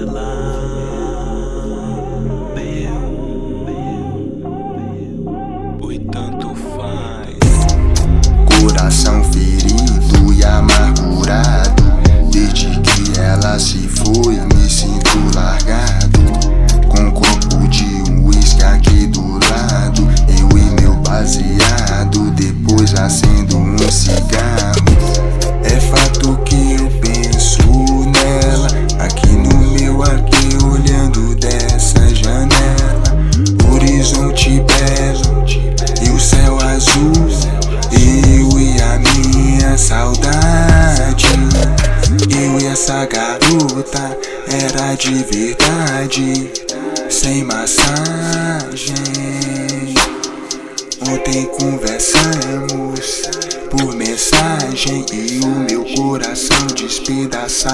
Oi, tanto faz. Coração ferido e amargurado. Desde que ela se foi, me sinto largado. Com um copo de uísque aqui do lado, eu e meu baseado. Depois acendo um cigarro. É fato que eu penso nela, aqui no meu aqui, olhando dessa janela. Horizonte belo e o céu azul, eu e a minha saudade. Eu e essa garota era de verdade, sem massagem. Ontem conversamos por mensagem e o meu coração despedaçado.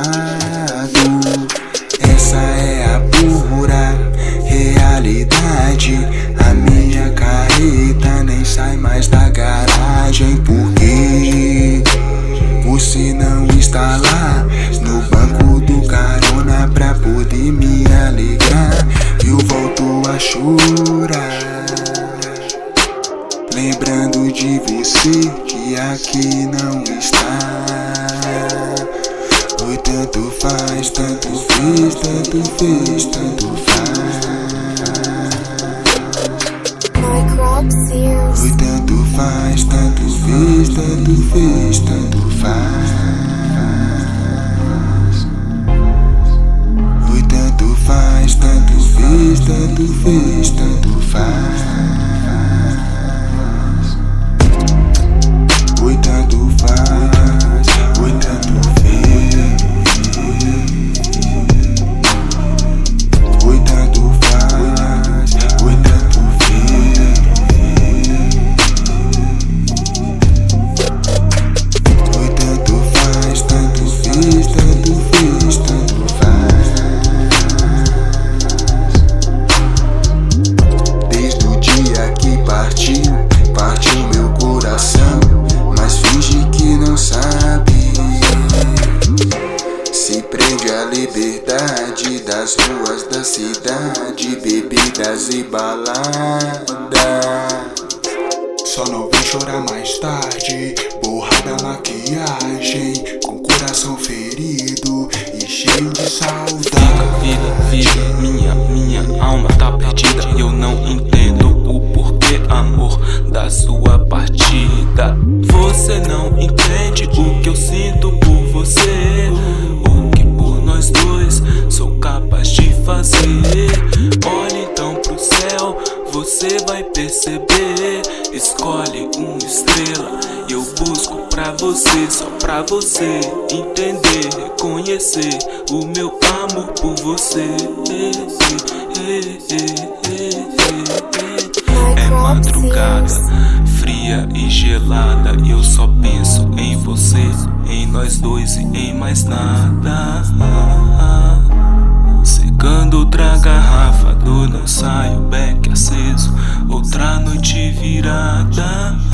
Essa é a pura realidade. A minha carreta nem sai mais da garagem. Porque você não está lá no banco do carona pra poder me alegrar. Eu volto a chorar, lembrando de você que aqui não está. Oi, tanto faz, tanto fez, tanto fez, tanto faz. Oi, tanto faz, tanto fez, tanto fez, tanto faz. Oi, tanto faz, tanto fez, tanto fez, tanto faz. Oi, tanto faz, oi, tanto fez. Oi, tanto faz, oi, tanto fez. Oi, tanto faz, tanto fez, tanto fez, tanto faz. Desde o dia que partiu meu coração, mas finge que não sabe. Se prende a liberdade das ruas da cidade, bebidas e balada. Só não vem chorar mais tarde, borrada a maquiagem, com coração ferido e cheio de saudade. Vida, minha alma tá perdida. Eu não entendo o porquê, amor, da sua partida. Você não entende o que eu sinto por você, o que por nós dois sou capaz de fazer. Olhe então pro céu, você vai perceber. Escolhe uma estrela e eu busco pra você, só pra você entender, reconhecer o meu amor por você. É madrugada, fria e gelada, eu só penso em você, em nós dois e em mais nada. Secando outra garrafa do não saio, beck aceso, outra noite virada.